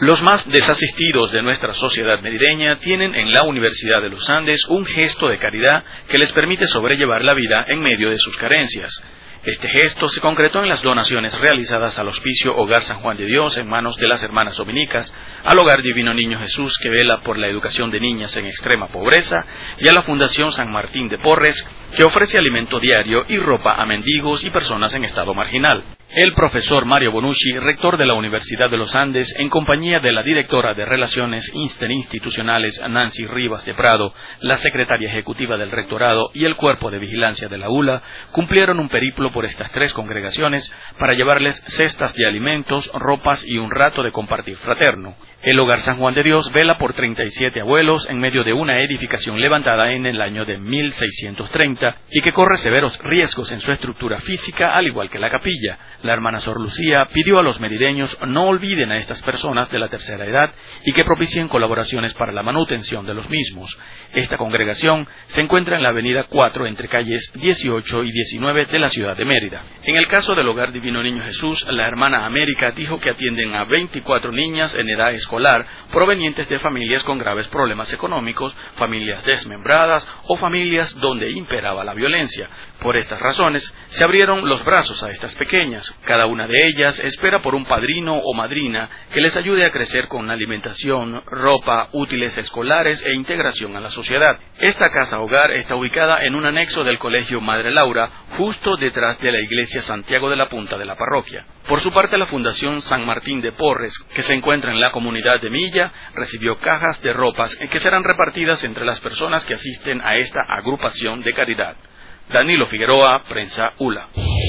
Los más desasistidos de nuestra sociedad merideña tienen en la Universidad de los Andes un gesto de caridad que les permite sobrellevar la vida en medio de sus carencias. Este gesto se concretó en las donaciones realizadas al Hospicio Hogar San Juan de Dios en manos de las hermanas dominicas, al Hogar Divino Niño Jesús que vela por la educación de niñas en extrema pobreza y a la Fundación San Martín de Porres que ofrece alimento diario y ropa a mendigos y personas en estado marginal. El profesor Mario Bonucci, rector de la Universidad de los Andes, en compañía de la directora de Relaciones Interinstitucionales Nancy Rivas de Prado, la secretaria ejecutiva del rectorado y el cuerpo de vigilancia de la ULA, cumplieron un periplo por estas tres congregaciones para llevarles cestas de alimentos, ropas y un rato de compartir fraterno. El Hogar San Juan de Dios vela por 37 abuelos en medio de una edificación levantada en el año de 1630 y que corre severos riesgos en su estructura física, al igual que la capilla. La hermana Sor Lucía pidió a los merideños no olviden a estas personas de la tercera edad y que propicien colaboraciones para la manutención de los mismos. Esta congregación se encuentra en la avenida 4 entre calles 18 y 19 de la ciudad de Mérida. En el caso del Hogar Divino Niño Jesús, la hermana América dijo que atienden a 24 niñas en edad escolar provenientes de familias con graves problemas económicos, familias desmembradas o familias donde imperaba la violencia. Por estas razones, se abrieron los brazos a estas pequeñas. Cada una de ellas espera por un padrino o madrina que les ayude a crecer con alimentación, ropa, útiles escolares e integración a la sociedad. Esta casa hogar está ubicada en un anexo del Colegio Madre Laura, justo detrás de la Iglesia Santiago de la Punta de la parroquia. Por su parte, la Fundación San Martín de Porres, que se encuentra en la comunidad de Milla, recibió cajas de ropas que serán repartidas entre las personas que asisten a esta agrupación de caridad. Danilo Figueroa, Prensa ULA.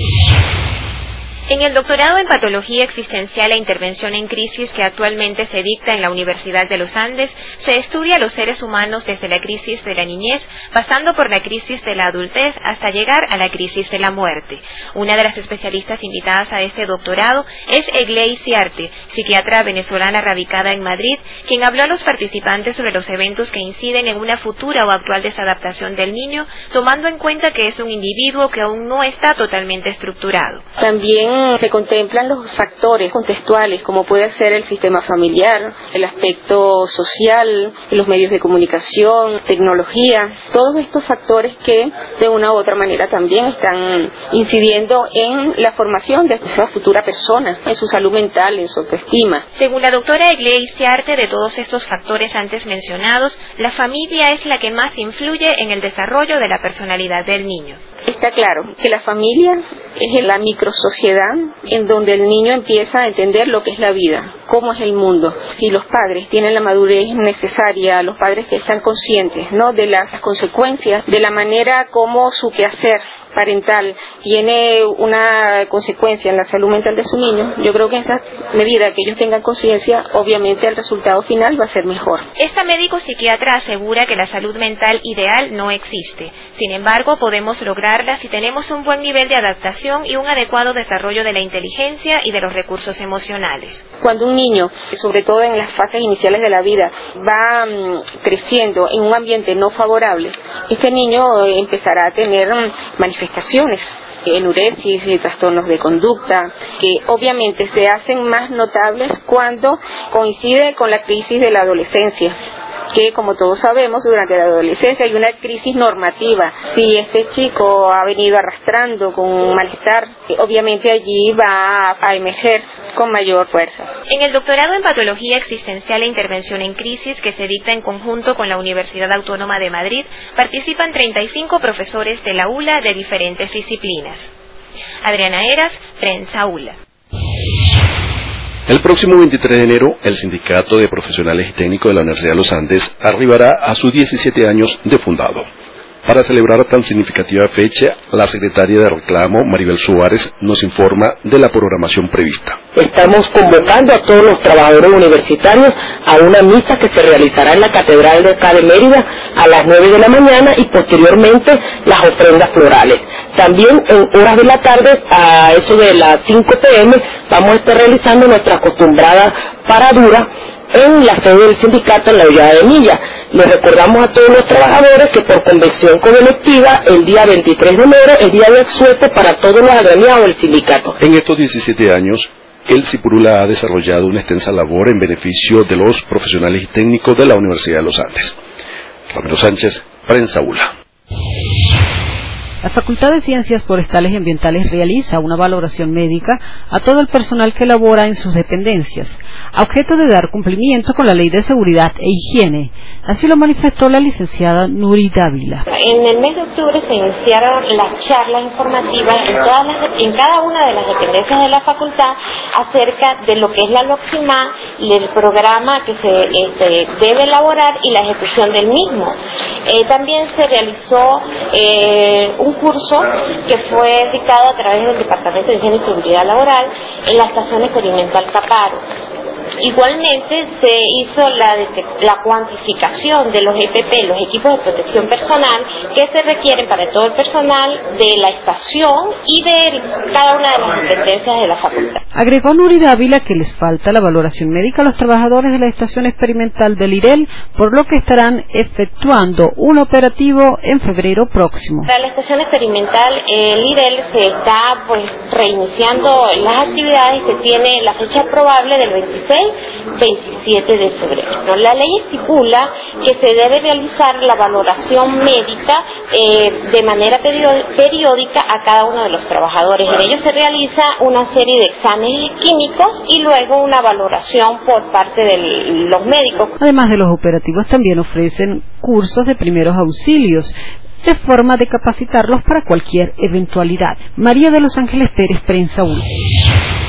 En el doctorado en Patología Existencial e Intervención en Crisis que actualmente se dicta en la Universidad de los Andes, se estudia a los seres humanos desde la crisis de la niñez, pasando por la crisis de la adultez hasta llegar a la crisis de la muerte. Una de las especialistas invitadas a este doctorado es Egley Ciarte, psiquiatra venezolana radicada en Madrid, quien habló a los participantes sobre los eventos que inciden en una futura o actual desadaptación del niño, tomando en cuenta que es un individuo que aún no está totalmente estructurado. También se contemplan los factores contextuales, como puede ser el sistema familiar, el aspecto social, los medios de comunicación, tecnología, todos estos factores que de una u otra manera también están incidiendo en la formación de esa futura persona, en su salud mental, en su autoestima. Según la doctora Egley Ciarte, de todos estos factores antes mencionados, la familia es la que más influye en el desarrollo de la personalidad del niño. Está claro que la familia es la microsociedad en donde el niño empieza a entender lo que es la vida, cómo es el mundo. Si los padres tienen la madurez necesaria, los padres que están conscientes, ¿no?, de las consecuencias, de la manera como su quehacer parental tiene una consecuencia en la salud mental de su niño, yo creo que en esa medida que ellos tengan conciencia, obviamente el resultado final va a ser mejor. Esta médico psiquiatra asegura que la salud mental ideal no existe. Sin embargo, podemos lograrla si tenemos un buen nivel de adaptación y un adecuado desarrollo de la inteligencia y de los recursos emocionales. Cuando un niño, sobre todo en las fases iniciales de la vida, va creciendo en un ambiente no favorable, este niño empezará a tener manifestaciones, enuresis, trastornos de conducta, que obviamente se hacen más notables cuando coincide con la crisis de la adolescencia, que como todos sabemos durante la adolescencia hay una crisis normativa. Si este chico ha venido arrastrando con un malestar, obviamente allí va a emerger con mayor fuerza. En el doctorado en Patología Existencial e Intervención en Crisis que se dicta en conjunto con la Universidad Autónoma de Madrid, participan 35 profesores de la ULA de diferentes disciplinas. Adriana Heras, Prensa ULA. El próximo 23 de enero, el Sindicato de Profesionales y Técnicos de la Universidad de los Andes arribará a sus 17 años de fundado. Para celebrar tan significativa fecha, la secretaria de Reclamo, Maribel Suárez, nos informa de la programación prevista. Estamos convocando a todos los trabajadores universitarios a una misa que se realizará en la Catedral de acá de Mérida a las 9 de la mañana y posteriormente las ofrendas florales. También en horas de la tarde, a eso de las 5 p.m., vamos a estar realizando nuestra acostumbrada paradura en la sede del sindicato en la Villa de Milla. Les recordamos a todos los trabajadores que por convención colectiva el día 23 de enero es día de asueto para todos los agremiados del sindicato. En estos 17 años el Cipurula ha desarrollado una extensa labor en beneficio de los profesionales y técnicos de la Universidad de los Andes. Ramiro Sánchez, Prensa ULA. La Facultad de Ciencias Forestales y Ambientales realiza una valoración médica a todo el personal que labora en sus dependencias, a objeto de dar cumplimiento con la Ley de Seguridad e Higiene. Así lo manifestó la licenciada Nuri Dávila. En el mes de octubre se iniciaron las charlas informativas en cada una de las dependencias de la facultad acerca de lo que es la LOXIMA, el programa que se debe elaborar y la ejecución del mismo. También se realizó un curso que fue dictado a través del Departamento de Higiene y Seguridad Laboral en la Estación Experimental Caparo. Igualmente se hizo la cuantificación de los EPP, los equipos de protección personal, que se requieren para todo el personal de la estación y de cada una de las dependencias de la facultad. Agregó Nuri Dávila que les falta la valoración médica a los trabajadores de la estación experimental del IREL, por lo que estarán efectuando un operativo en febrero próximo. Para la estación experimental, el IREL se está reiniciando las actividades y se tiene la fecha probable del 26-27 de febrero. La ley estipula que se debe realizar la valoración médica de manera periódica a cada uno de los trabajadores. En ello se realiza una serie de exámenes químicos y luego una valoración por parte de los médicos. Además de los operativos, también ofrecen cursos de primeros auxilios, de forma de capacitarlos para cualquier eventualidad. María de los Ángeles Pérez, Prensa ULA.